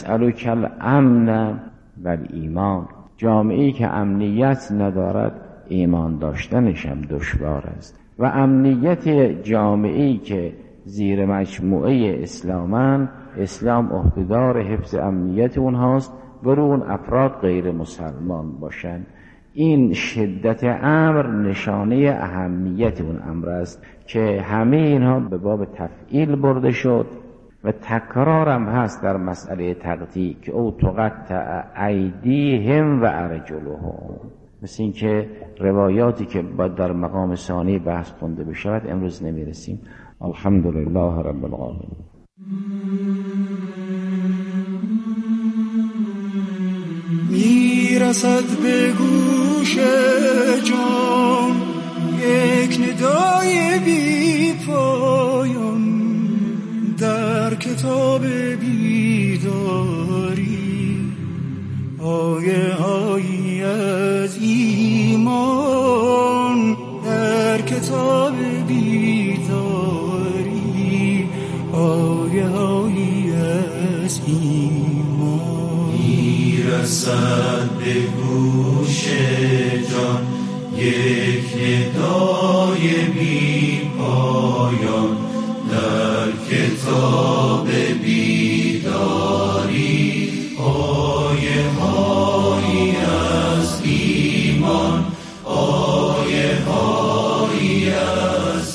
نسألک الامن و الایمان. جامعه‌ای که امنیت ندارد ایمان داشتنش هم دشوار است و امنیت جامعه‌ای که زیر مجموعه اسلامن، اسلام عهدهدار حفظ امنیت اونهاست برو اون افراد غیر مسلمان باشن. این شدت امر نشانه اهمیت اون امر است که همه اینها به باب تفعیل برده شد و تکرارم هست در مسئله تقطیع که او تقطع ایدیهم و ارجلهم، مثل این که روایاتی که باید در مقام ثانی بحث خونده بشود امروز نمیرسیم. الحمدلله رب العالمین. میرسد به گوش جان یک ندای بی پایان در کتاب بیداری، آیه هایی از ایمان در کتاب بیداری، آیه هایی از ایمان. میرسد به گوش جان یک ندای بی پایان در کتاب بیداری، آیه هایی از ایمان، آیه هایی از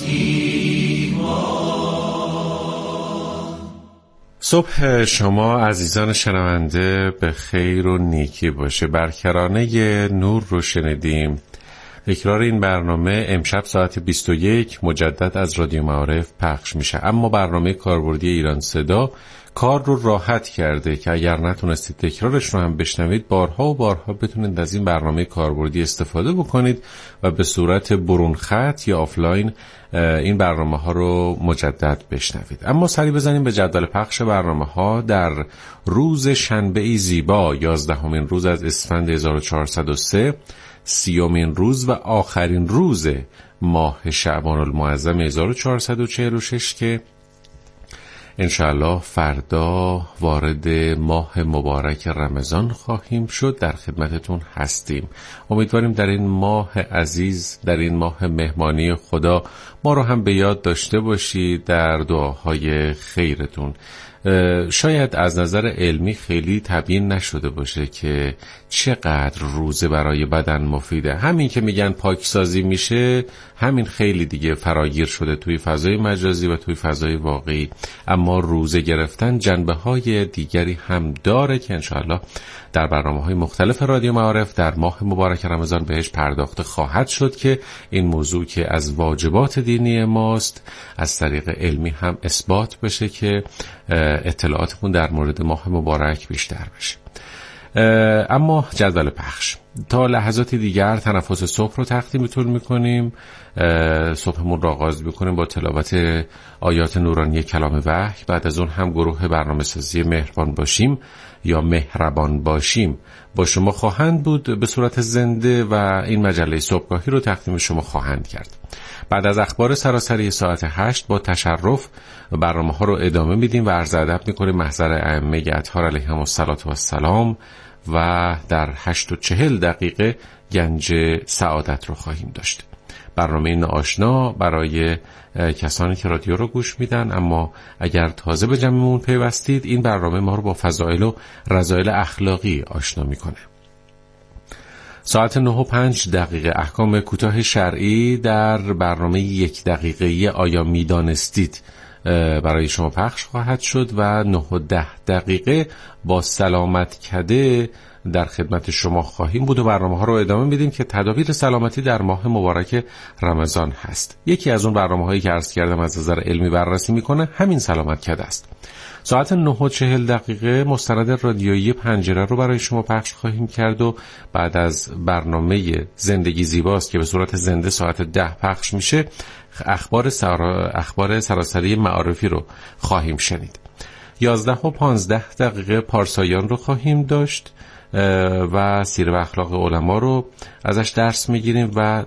ایمان. صبح شما عزیزان شنونده به خیر و نیکی باشه. برکرانه نور رو شنیدیم. تکرار این برنامه امشب ساعت 21 مجدد از رادیو معارف پخش میشه، اما برنامه کاربردی ایران صدا کار رو راحت کرده که اگر نتونستید تکرارش رو هم بشنوید بارها و بارها بتونید از این برنامه کاربردی استفاده بکنید و به صورت برون خط یا آفلاین این برنامه ها رو مجدد بشنوید. اما سری بزنیم به جدول پخش برنامه ها. در روز شنبه زیبا 11مین روز از اسفند 1403، 30مین روز و آخرین روز ماه شعبان المعظم 1446 که انشاءالله فردا وارد ماه مبارک رمضان خواهیم شد، در خدمتتون هستیم. امیدواریم در این ماه عزیز، در این ماه مهمانی خدا ما رو هم به یاد داشته باشید در دعاهای خیرتون. شاید از نظر علمی خیلی تبیین نشده باشه که چقدر روزه برای بدن مفیده. همین که میگن پاکسازی میشه، همین خیلی دیگه فراگیر شده توی فضای مجازی و توی فضای واقعی. اما روزه گرفتن جنبه های دیگری هم داره که انشاءالله در برنامه‌های مختلف رادیو معارف در ماه مبارک رمضان بهش پرداخته خواهد شد که این موضوع که از واجبات دینی ماست از طریق علمی هم اثبات بشه که اطلاعاتمون در مورد ماه مبارک بیشتر بشه. اما جدول پخش تا لحظات دیگر تنفس صبح رو تقدیمتون میکنیم. صبحمون رو آغاز میکنیم با تلاوت آیات نورانی کلام وحی. بعد از اون هم گروه برنامه سازی مهربان باشیم یا مهربان باشیم با شما خواهند بود به صورت زنده و این مجله صبحگاهی رو تقدیم شما خواهند کرد. بعد از اخبار سراسری ساعت 8 با تشرف برنامه ها رو ادامه میدیم و عرض ادب میکنیم محضر ائمه اطهار علیهم السلام و در 8:40 گنج سعادت رو خواهیم داشت. برنامه ناآشنا برای کسانی که رادیو رو گوش میدن اما اگر تازه به جمعمون پیوستید، این برنامه ما رو با فضائل و رذایل اخلاقی آشنا میکنه. ساعت 9:05 احکام کوتاه شرعی در برنامه 1 دقیقه‌ای آیا میدانستید برای شما پخش خواهد شد و 9:10 با سلامت کده در خدمت شما خواهیم بود و برنامه ها رو ادامه میدیم که تدابیر سلامتی در ماه مبارک رمضان هست. یکی از اون برنامه هایی که عرض کردم از نظر علمی بررسی میکنه همین سلامت کده است. ساعت 9:40 مستند رادیویی پنجره رو برای شما پخش خواهیم کرد و بعد از برنامه زندگی زیباست که به صورت زنده ساعت 10 پخش میشه اخبار سراسری معارفی رو خواهیم شنید. 11:15 پارسایان رو خواهیم داشت و سیره و اخلاق علما رو ازش درس میگیریم و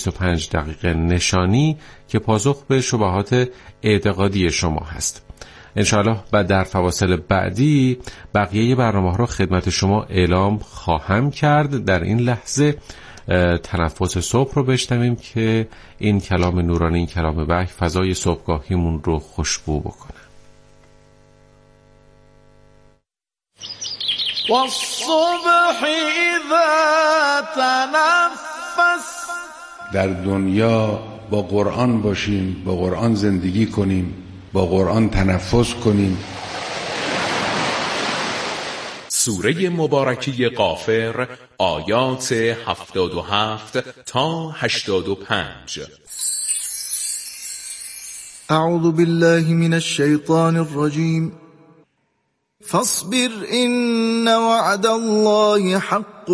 11:25 نشانی که پاسخ به شبهات اعتقادی شما هست. انشاءالله بعد در فواصل بعدی بقیه برنامه رو خدمت شما اعلام خواهم کرد. در این لحظه تنفس صبح رو بشنویم که این کلام نورانی، این کلام وحی فضای صبحگاهیمون رو خوشبو بکنه. والصبح اذا تنفس. در دنیا با قرآن باشیم، با قرآن زندگی کنیم، با قرآن تنفس کنیم. سوره مبارکی غافر آیات 77 تا 85. اعوذ بالله من الشیطان الرجیم. فاصبر إن وعد الله حق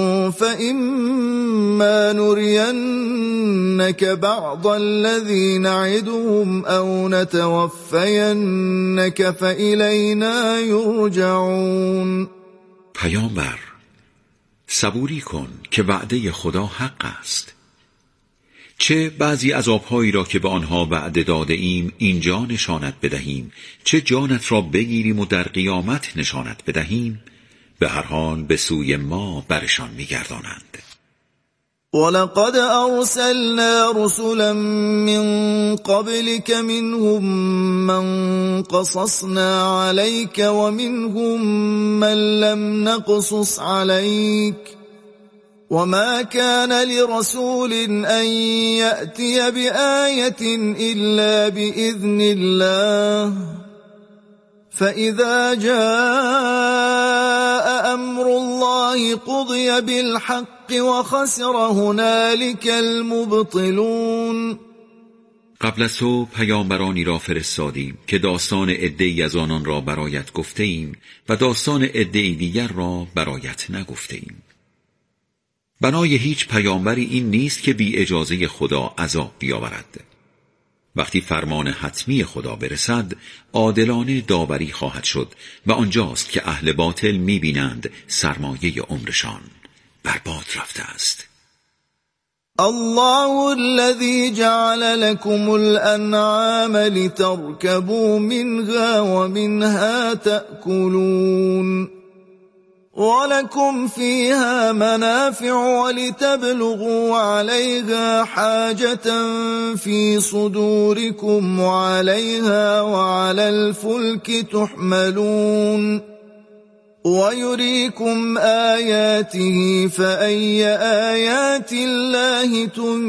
فإما نرينك بعض الذي نعدهم أو نتوفينك فإلينا يرجعون. پیامبر صبوری کن که وعده خدا حق است. چه بعضی عذابهایی را که به آنها وعده داده ایم اینجا نشانت بدهیم، چه جانت را بگیریم و در قیامت نشانت بدهیم، به هر حال به سوی ما برشان می‌گردانند. ولقد أرسلنا رسلا من قبلك منهم من قصصنا عليك ومنهم من لم نقصص عليك وما كان لرسول أن يأتي بآية إلا بإذن الله فإذا جاء أمر الله قضي بالحق وخسر هنالك المبطلون. قبل از تو پیامبرانی را فرستادیم که داستان عده‌ای از آنان را برایت گفته ایم و داستان عده‌ای دیگر را برایت نگفته ایم. بنای هیچ پیامبری این نیست که بی اجازه خدا عذاب بیاورد. وقتی فرمان حتمی خدا برسد عادلانه داوری خواهد شد و آنجاست که اهل باطل می‌بینند سرمایه عمرشان برباد رفته است. الله الذي جعل لكم الأنعام لتركبوا منها ومنها تأكلون ولكم فيها منافع ولتبلغوا عليها حاجة في صدوركم وعليها وعلى الفلك تحملون ويريكم آياته فأي آيات الله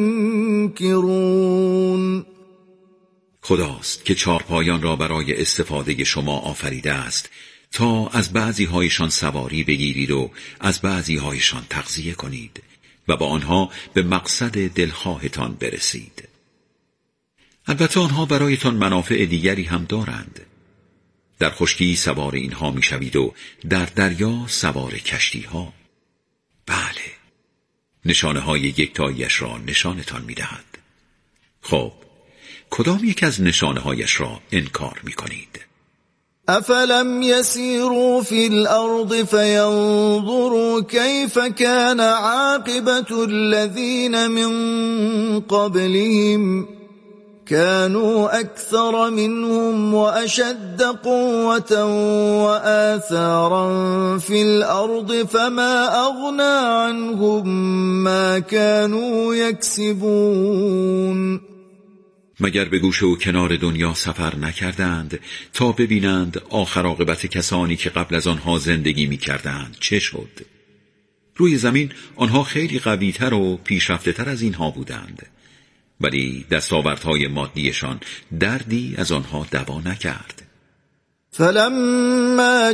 تنكرون. خداست که چارپایان را برای استفاده شما آفریده است تا از بعضی هایشان سواری بگیرید و از بعضی هایشان تغذیه کنید و با آنها به مقصد دلخواهتان برسید. البته آنها برایتان منافع دیگری هم دارند. در خشکی سوار اینها میشوید و در دریا سوار کشتی ها. بله، نشانه های یکتاییش را نشانتان میدهد. خب کدام یک از نشانه هایش را انکار میکنید؟ أفلم يسيروا في الأرض فينظروا كيف كان عاقبة الذين من قبلهم كانوا أكثر منهم وأشد قوة وآثارا في الأرض فما أغنى عنهم ما كانوا يكسبون. مگر به گوشه و کنار دنیا سفر نکردند تا ببینند آخر عاقبت کسانی که قبل از آنها زندگی می‌کردند چه شد؟ روی زمین آنها خیلی قوی‌تر و پیشرفته‌تر از اینها بودند، ولی دستاوردهای مادیشان دردی از آنها دوا نکرد. فلما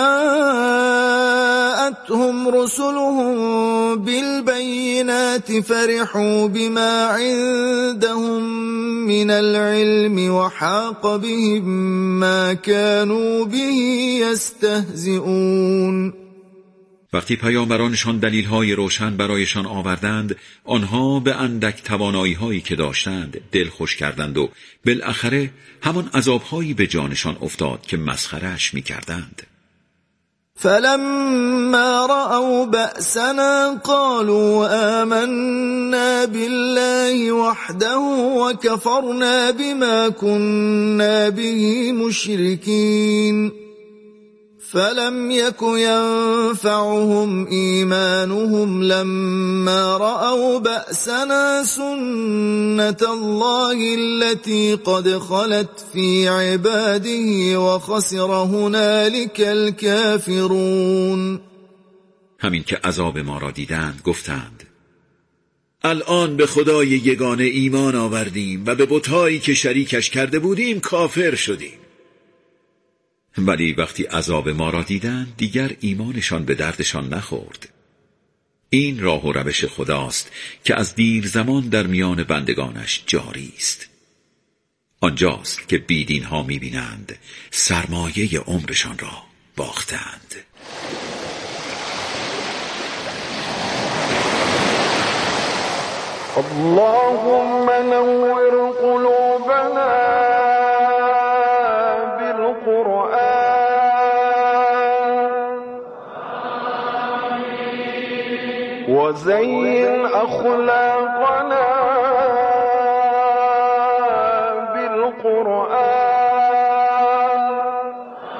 جاءتهم رسلهم بالبينات فرحوا بما عندهم من العلم وحاق بهم ما كانوا به يستهزئون. وقتی پیامبرانشان دلیل‌های روشن برایشان آوردند، آنها به اندک توانایی‌هایی که داشتند دلخوش کردند و بالاخره همان عذاب‌هایی به جانشان افتاد که مسخره‌اش می‌کردند. فلما رأوا بأسنا قالوا آمنا بالله وحده وكفرنا بما كنا به مشركين فلم يك ينفعهم إيمانهم لما رأوا بأسنا سنة الله التي قد خلت في عباده وخسر هنالك الكافرون. همین که عذاب ما را دیدند گفتند الان به خدای یگانه ایمان آوردیم و به بت‌هایی که شریکش کرده بودیم کافر شدیم. ولی وقتی عذاب ما را دیدند دیگر ایمانشان به دردشان نخورد. این راه و روش خداست که از دیر زمان در میان بندگانش جاری است. آنجاست که بیدین ها می‌بینند سرمایه عمرشان را باختند. اللهم نور قلوبنا وزين أخلاقنا بالقرآن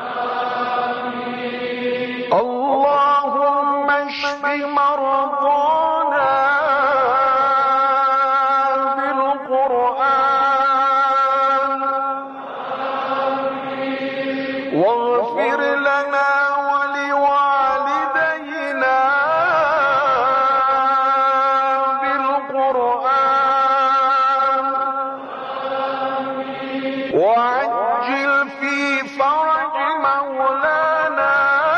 اللهم اشف مرضانا بالقرآن واغفر لنا ولوالدينا وعجل في فرج مولانا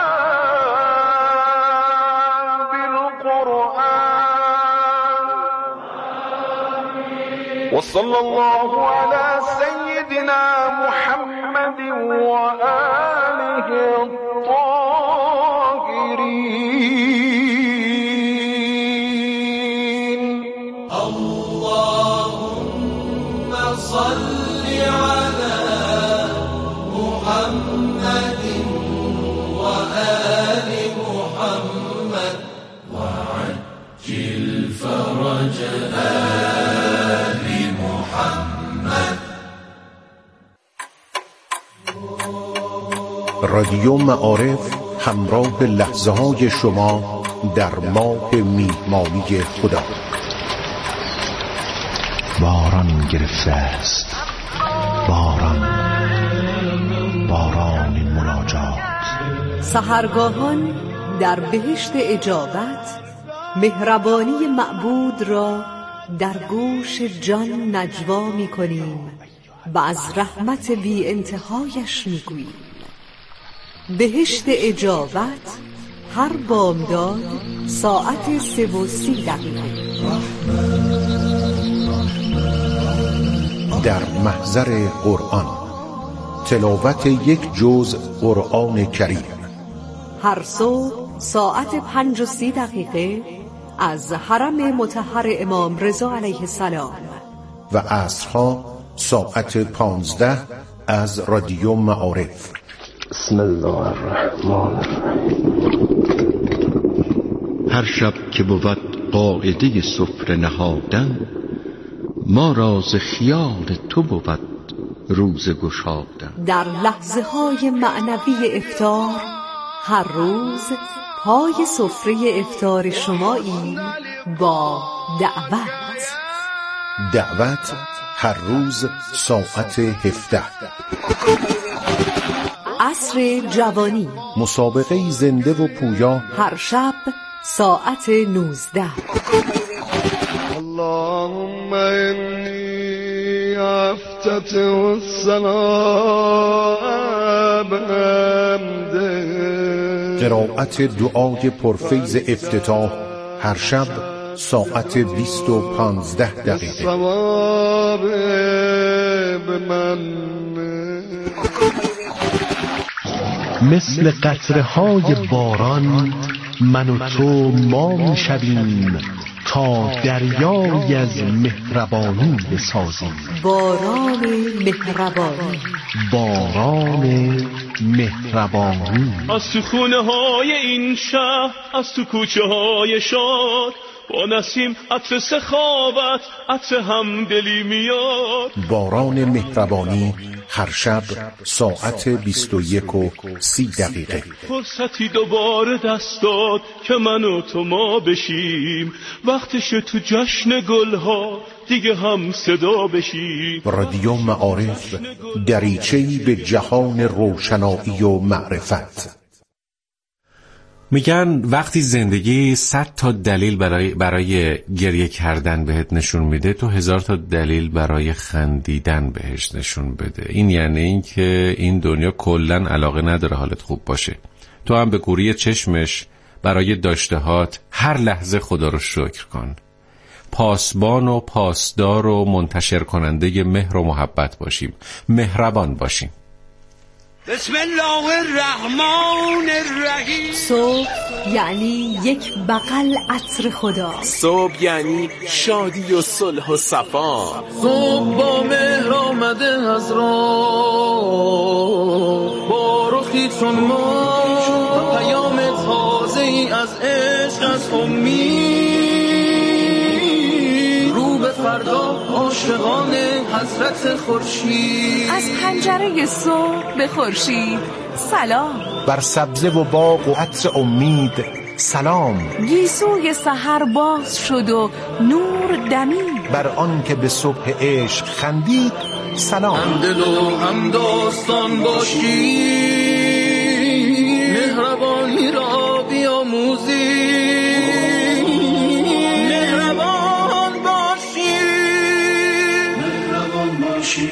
بالقرآن وصلى الله على سيدنا محمد وآله الطاهرين. اللهم صل على محمد وآل محمد وعجل فرج آل محمد. رادیو معارف همراه لحظه های شما در ماه میهمانی خدا. باران گرفته است، باران مناجات. سحرگاهان در بهشت اجابت مهربانی معبود را در گوش جان نجوا می کنیم و از رحمت بی انتهایش می گوییم. بهشت اجابت هر بامداد ساعت 3:30 در محضر قرآن تلاوت یک جزء قرآن کریم هر صبح ساعت 5:30 از حرم مطهر امام رضا علیه السلام و عصرها ساعت 15 از رادیو معارف. بسم الله الرحمن الرحیم. هر شب که بود قاعده سفره نهادن، ما را ز خیال تو بود روز گشادن. در لحظه های معنوی افطار هر روز پای سفره افطار شماییم با دعوت هر روز ساعت 17. عصر جوانی مسابقه زنده و پویا هر شب ساعت 19. اللهم انی افتتح الصلاة بحمدک. قرائت دعای پرفیض افتتاح هر شب ساعت 20:15. ثواب بمن مثل قطره های باران من و تو ما میشویم تا دریای از مهربانی بسازیم. باران مهربانی، باران مهربانی. از تو خونه های این شهر، از تو کوچه های شاد، با نسیم عطر سخاوت، عطر همدلی میاد. باران مهربانی هر شب ساعت 21:30. فرصتی دوباره دست داد که من و تو ما بشیم، وقتش تو جشن گلها دیگه هم صدا بشیم. رادیو معارف، دریچه‌ای به جهان روشنایی و معرفت. میگن وقتی زندگی 100 تا دلیل برای گریه کردن بهت نشون میده، تو 1000 تا دلیل برای خندیدن بهش نشون بده. این یعنی این که این دنیا کلن علاقه نداره حالت خوب باشه. تو هم به کوری چشمش برای داشتهات هر لحظه خدا رو شکر کن. پاسبان و پاسدار و منتشر کننده مهر و محبت باشیم، مهربان باشیم. بسم الله الرحمن الرحیم. صبح یعنی یک بغل عطر خدا. صبح یعنی شادی و صلح و صفا. صبح با مهر آمده از راه، با رخی چون ما پیام تازه ای از عشق، از امید، رو به فردا عاشقانه حضرت خورشید. از پنجره صبح به خورشید سلام. بر سبزه و باغ و عطر امید سلام. گیسوی سحر باز شد و نور دمید. بر آن که به صبح عشق خندید سلام. هم دل و هم داستان باشی، مهربانی را بیاموزی. مهربان باشی، مهربان باشی.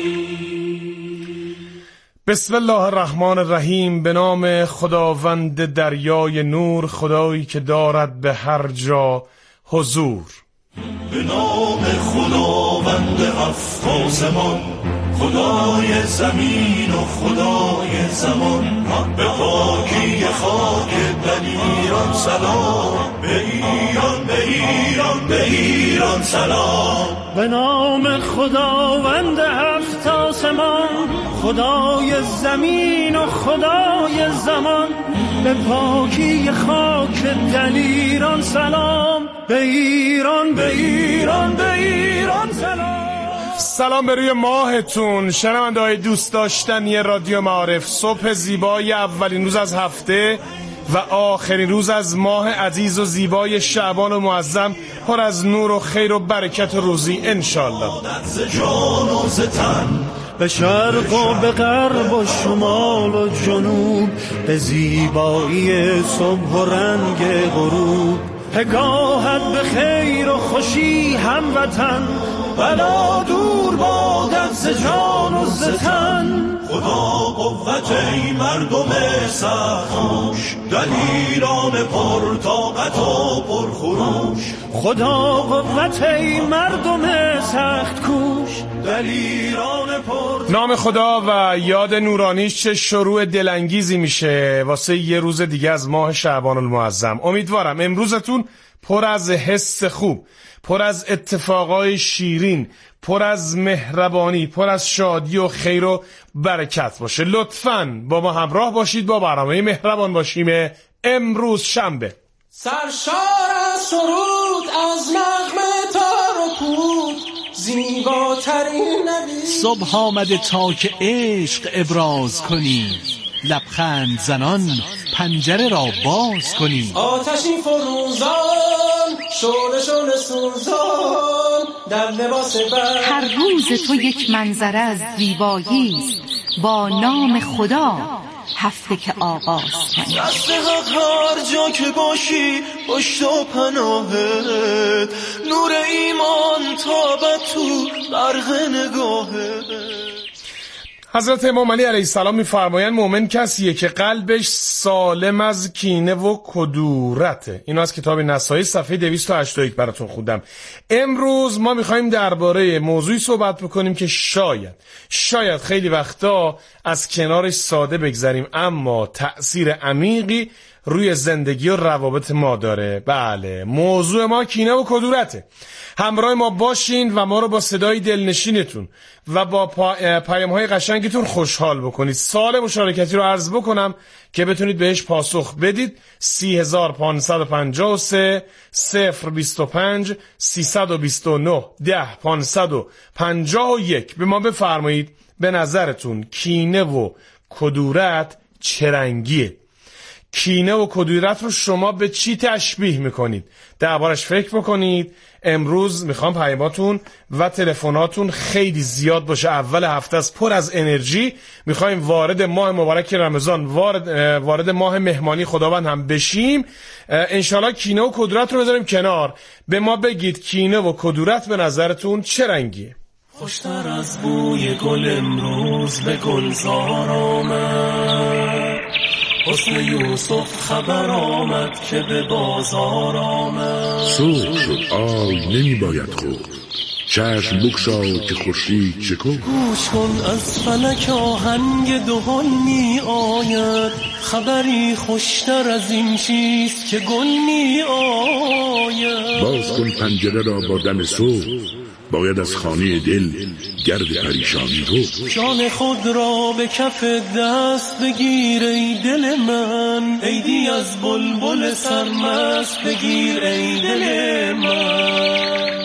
بسم الله الرحمن الرحیم. به نام خداوند دریای نور، خدایی که دارد به هر جا حضور. به نام خداوند هفت آسمان، خدای زمین و خدای زمان. به پاکی خاک ایران سلام، به ایران، به ایران، به ایران سلام. به نام خداوند هفت آسمان، خدای زمین و خدای زمان. به پاکی خاک ایران سلام، به ایران، به ایران، به ایران سلام. سلام به روی ماهتون شنونده‌های دوست داشتنی رادیو معارف. صبح زیبای اولین روز از هفته و آخرین روز از ماه عزیز و زیبای شعبان و معظم، پر از نور و خیر و برکت و روزی انشالله. به شرق و به غرب و شمال و جنوب، به زیبایی صبح و رنگ غروب. پگاهت به خیر و خوشی هموطن، بلا دور بادت ز جان و ز تن. خدا قوت ای مردم سرخوش، دلیران پر طاقت و پر خروش. خدا قوت ای مردم سخت کوش، دلیران پر. نام خدا و یاد نورانیش چه شروع دلانگیزی میشه واسه یه روز دیگه از ماه شعبان المعظم. امیدوارم امروزتون پر از حس خوب، پر از اتفاقای شیرین، پر از مهربانی، پر از شادی و خیر و برکت باشه. لطفاً با ما همراه باشید با برنامه مهربان باشیم امروز شنبه. سرشار از سرود، از نغمه تار و پود، زیباترین نبی. صبح آمده تا که عشق ابراز کنی، لبخند زنان پنجره را باز کنی. آتشی فروزان، شعله شعله سوزان، در لباس بر. هر روز تو یک منظره از زیبایی است، با نام خدا هفته که آغاز کنی. دست حق هر جا که باشی، پشت و پناهت، نور ایمان تابد تو برق نگاهت. حضرت امام علی علیه السلام می‌فرمایند مؤمن کسیه که قلبش سالم از کینه و کدورته. اینو از کتاب نسائی صفحه 281 براتون خوندم. امروز ما می‌خوایم درباره موضوعی صحبت بکنیم که شاید خیلی وقتا از کنارش ساده بگذریم، اما تأثیر عمیقی روی زندگی و روابط ما داره. بله، موضوع ما کینه و کدورته. همراه ما باشین و ما رو با صدای دلنشینتون و با پیام‌های قشنگتون خوشحال بکنید. سوال مشارکتی رو عرض بکنم که بتونید بهش پاسخ بدید. 30553 025 329 10 551. به ما بفرمایید به نظرتون کینه و کدورت چه رنگیه؟ کینه و کدورت رو شما به چی تشبیه میکنید؟ دربارش فکر بکنید. امروز میخوام پیاماتون و تلفناتون خیلی زیاد باشه. اول هفته است، پر از انرژی. میخوایم وارد ماه مبارک رمضان، وارد ماه مهمانی خداوند هم بشیم. انشالله کینه و کدورت رو بذاریم کنار. به ما بگید کینه و کدورت به نظرتون چه رنگیه؟ خوشتر از بوی گل امروز به گلزار آمد، حسن یوسف خبر آمد که به بازار آمد. صبح شد آی نمی باید خورد، چشم بگشا که خورشید شکفت. گوش کن از فلک آهنگ دهل می آید، خبری خوشتر از این چیست که گل می آید. باز کن پنجره را با دم صبح، باید از خانه دل گرد پریشانی رو. جان خود را به کف دست بگیر ای دل من، عیدی از بلبل سرمست بگیر ای دل من.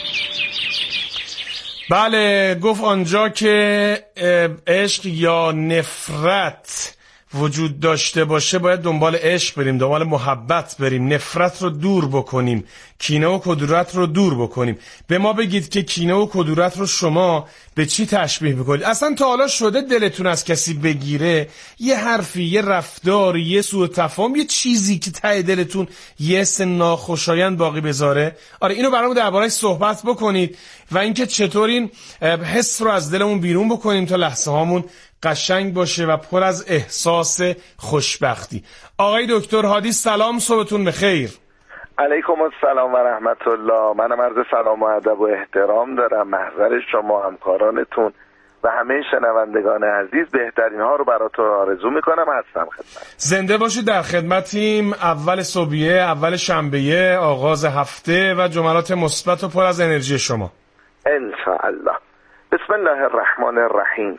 بله، گفت آنجا که عشق یا نفرت وجود داشته باشه باید دنبال عشق بریم، دنبال محبت بریم، نفرت رو دور بکنیم، کینه و کدورت رو دور بکنیم. به ما بگید که کینه و کدورت رو شما به چی تشبیه میکنید؟ اصلا تا حالا شده دلتون از کسی بگیره؟ یه حرفی، یه رفتاری، یه سوء تفاهم، یه چیزی که ته دلتون یه حس ناخوشایند باقی بذاره؟ آره، اینو برامون درباره‌اش صحبت بکنید و اینکه چطور این حس رو از دلمون بیرون بکنیم تا لحظه هامون قشنگ باشه و پر از احساس خوشبختی. آقای دکتر هادی سلام، صبحتون بخیر. علیکم السلام و رحمت الله. منم عرض سلام و ادب و احترام دارم. محضر شما، همکارانتون و همه شنوندگان عزیز بهترین ها رو براتون آرزو میکنم. هستم خدمت. زنده باشید، در خدمتیم. اول صبحیه، اول شنبهیه، آغاز هفته و جملات مثبت و پر از انرژی شما ان شاء الله. بسم الله الرحمن الرحیم.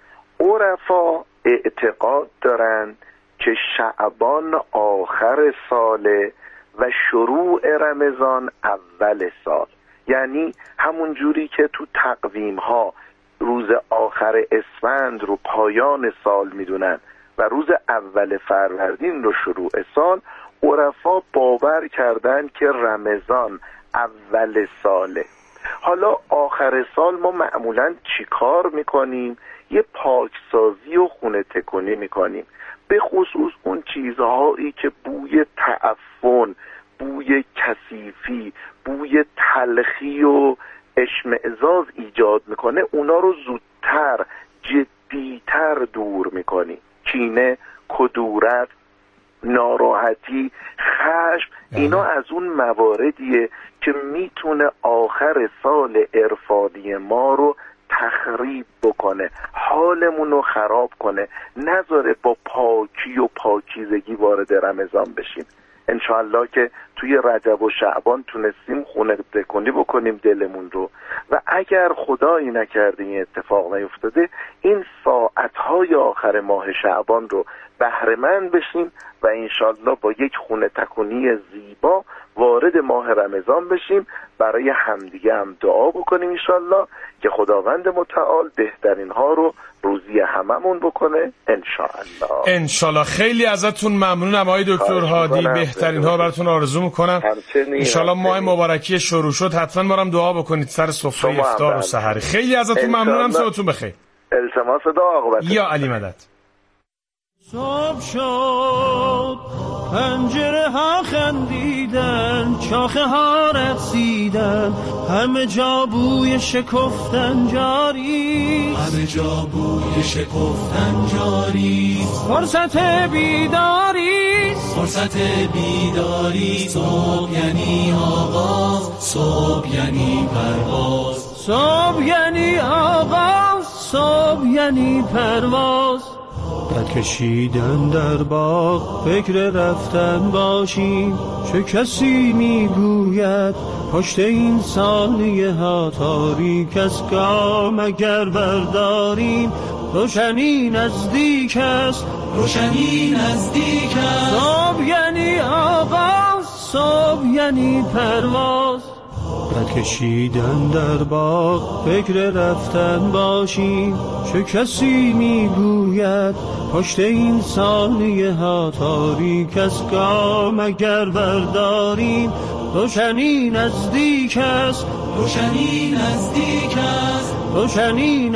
عرفا اعتقاد دارن که شعبان آخر ساله و شروع رمضان اول سال، یعنی همون جوری که تو تقویم ها روز آخر اسفند رو پایان سال میدونن و روز اول فروردین رو شروع سال، عرفا باور کردن که رمضان اول ساله. حالا آخر سال ما معمولاً چی کار میکنیم؟ یه پاکسازی و خونه تکونی میکنیم، به خصوص اون چیزهایی که بوی تعفن، بوی کثیفی، بوی تلخی و اشمئزاز ایجاد میکنه، اونا رو زودتر، جدیتر دور میکنیم. کینه، کدورت، ناراحتی، خشم، اینا از اون مواردیه که میتونه آخر سال عرفانی ما رو تخریب بکنه، حالمون رو خراب کنه، نذاره با پاکی و پاکیزگی وارد رمضان بشیم. انشاءالله که توی رجب و شعبان تونستیم خونه تکونی بکنیم دلمون رو، و اگر خدایی نکرده این اتفاق نیفتاده، این ساعتهای آخر ماه شعبان رو بهره‌مند بشیم و انشاءالله با یک خونه تکونی زیبا وارد ماه رمضان بشیم. برای همدیگه هم دعا بکنیم انشاءالله که خداوند متعال بهترین ها رو روزی هممون بکنه انشاءالله. انشاءالله. خیلی ازتون ممنونم آقای دکتر هادی، بهترین ها براتون آرزو میکنم. انشاءالله ماه مبارکی شروع شد، حتما ما دعا بکنید سر سفره افطار و سحری. خیلی ازتون ممنونم، صبحتون بخیر. التماس دعا یا علی مدد. صبح شد، پنجره ها خندیدن، شاخه ها رقصیدن، همه جا بوی شکفتن جاری، همه جا بوی شکفتن جاری. فرصت بیداری، فرصت بیداری. صبح یعنی آغاز، صبح یعنی پرواز، صبح یعنی آغاز، صبح یعنی پرواز. قد کشیدن در باغ فکر رفتن باشیم، چه کسی میگوید پشت این سایه ها تاریک است، گام اگر برداریم روشنی نزدیک است، روشنی نزدیک است. صبح یعنی آغاز، صبح یعنی پرواز. قد کشیدن در باغ فکر رفتن باشیم، چه کسی میگوید پشت این سایه ها تاریک است، گام اگر برداریم روشنی نزدیک است، روشنی نزدیک است، روشنی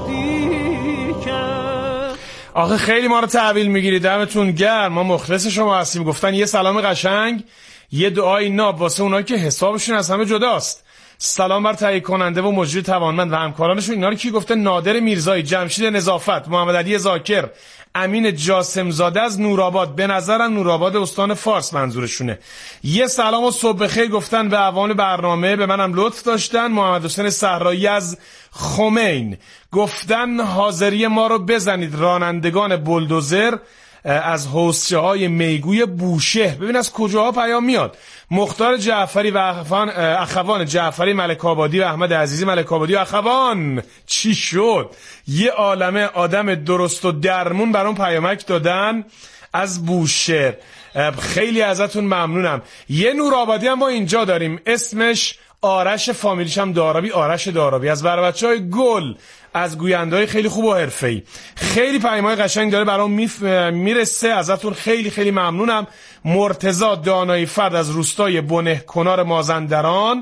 نزدیک است. آخه خیلی ما رو تحویل میگیرید، دمتون گرم، ما مخلص شما هستیم. گفتن یه سلام قشنگ، یه دعای ناب واسه اونایی که حسابشون از همه جداست. سلام بر تهیه کننده و مجری توانمند و همکارانشون. اینا رو کی گفته؟ نادر میرزایی، جمشید نظافت، محمد علی زاکر، امین جاسم زاده از نورآباد. به نظرم نورآباد استان فارس منظورشونه. یه سلام و صبح بخیر گفتن به اعوان برنامه، به منم لطف داشتن. محمد حسین صحرایی از خمین گفتن حاضری ما رو بزنید رانندگان بولدوزر از حوضچه های میگوی بوشهر. ببین از کجاها پیام میاد. مختار جعفری و اخوان جعفری ملک آبادی و احمد عزیزی ملک آبادی و اخوان. چی شد؟ یه عالمه آدم درست و درمون برام پیامک دادن از بوشهر. خیلی ازتون ممنونم. یه نورآبادی هم ما اینجا داریم، اسمش آرش، فامیلیش هم دارابی، آرش دارابی، از بچهای گل، از گوینده‌های خیلی خوب و حرفه‌ای. خیلی پیام‌های قشنگ داره برام میرسه، ازتون خیلی خیلی ممنونم. مرتضی دانایی فرد از روستای بنه کنار مازندران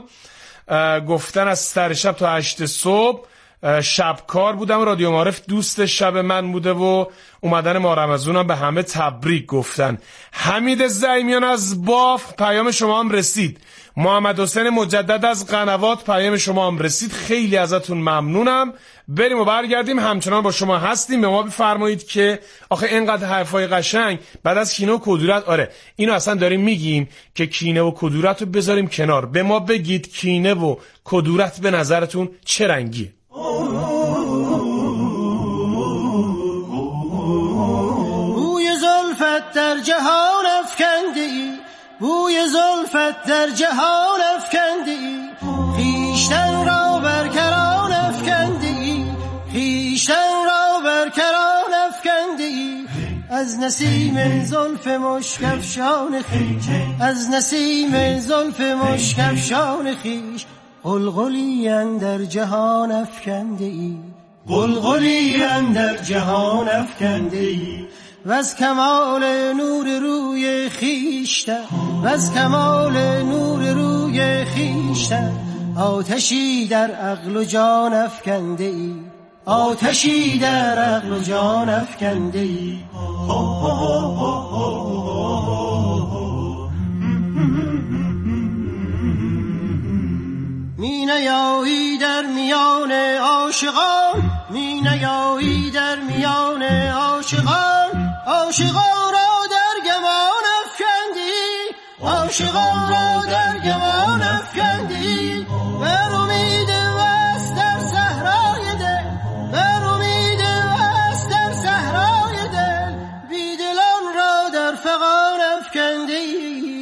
گفتن از سر شب تا 8 صبح شبکار بودم، رادیو معارف دوست شب من بوده و اومدن ما رمضانم به همه تبریک گفتن. حمید زیمیان از باف پیام شما هم رسید. محمد حسین مجدد از قنوات پیام شما هم رسید. خیلی ازتون ممنونم. بریم و برگردیم، همچنان با شما هستیم. به ما بفرمایید که آخه اینقدر حرفای قشنگ بعد از کینه و کدورت، آره اینو اصلا داریم میگیم که کینه و کدورت رو بذاریم کنار. به ما بگید کینه و کدورت به نظرتون چه رنگیه؟ بوی زلفت در جهان افکندی، بوی زلفت در جهان افکندی، خویشتن را برکران افکندی، خویشتن را برکران افکندی. از نسیم زلف مشک افشان خویش، از نسیم زلف مشک افشان خویش، قلقلی اندر جهان افکندی، قلقلی اندر جهان افکندی. وز کمال نور روی خویشتن، وز کمال نور روی خویشتن، آتشی در عقل و جان افکنده ای، آتشی در عقل و جان افکنده ای. می نیایی در میان عاشقان، می نیایی در میان عاشقان، عاشقان را در گمان افکندی، عاشقان را در گمان افکندی. بر امید وصل در صحرای دل، بر امید وصل در صحرای دل، بیدلان را در فغان افکندی،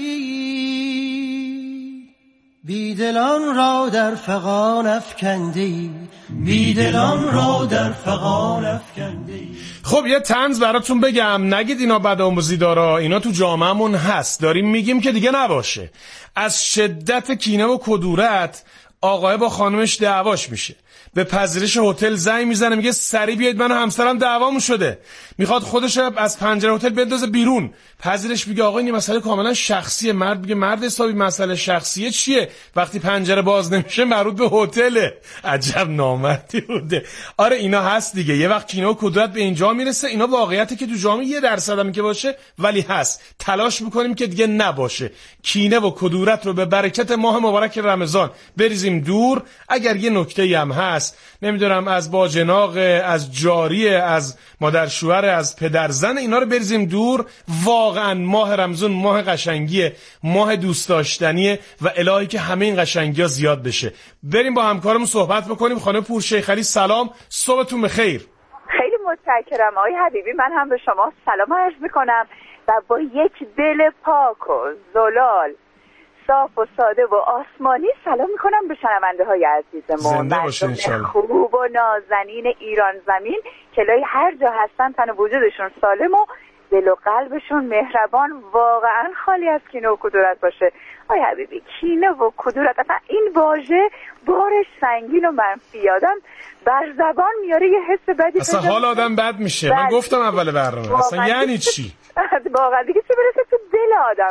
بیدلان را در فغان افکندی، بیدلان را در فغان افکندی. خب یه طنز براتون بگم، نگید اینا بدآموزی دارا، اینا تو جامعهمون هست، داریم میگیم که دیگه نباشه. از شدت کینه و کدورت آقای با خانمش دعواش میشه، به پذیرش هتل زنگ میزنه، میگه سریع بیاید من و همسرم دعوامون شده. میخواد خودش از پنجره هتل بندازه بیرون. پذیرش میگه آقا این مسئله کاملا شخصیه. مرد میگه مرد حسابی مسئله شخصیه چیه؟ وقتی پنجره باز نمیشه مربوط به هتله. عجب نامردی بوده. آره اینا هست دیگه. یه وقت کینه و کدورت به اینجا میرسه. اینا واقعیته که تو جامعه 1% هم که باشه ولی هست. تلاش میکنیم که دیگه نباشه. کینه و کدورت رو به برکت ماه مبارک رمضان بریزیم دور. اگر یه نکته‌ای هم هست، نمیدونم از باجناق، از جاریه، از مادر شوهر، از پدرزن، اینا رو بریزیم دور. واقعا ماه رمضان ماه قشنگیه، ماه دوست داشتنیه و الهی که همه این قشنگی‌ها زیاد بشه. بریم با همکارمون صحبت بکنیم. خانم پورشیخ علی سلام، صبحتون بخیر. خیلی متشکرم. متشکرم آقای حبیبی. من هم به شما سلام عرض میکنم و با یک دل پاک و زلال صاف و ساده و آسمانی سلام میکنم به شنونده های عزیزمون، مردم خوب و نازنین ایران زمین که لای هر جا هستن تن و وجودشون سالم و دل و قلبشون مهربان، واقعا خالی از کینه و کدورت باشه. آی حبیبی، کینه و کدورت اصلا این واژه بارش سنگین و منفی، آدم بر زبان میاره یه حس بدی، اصلا حال آدم بد میشه. من گفتم اول برنامه اصلا یعنی چی؟ واقعا دیگه چه برسه تو دل آدم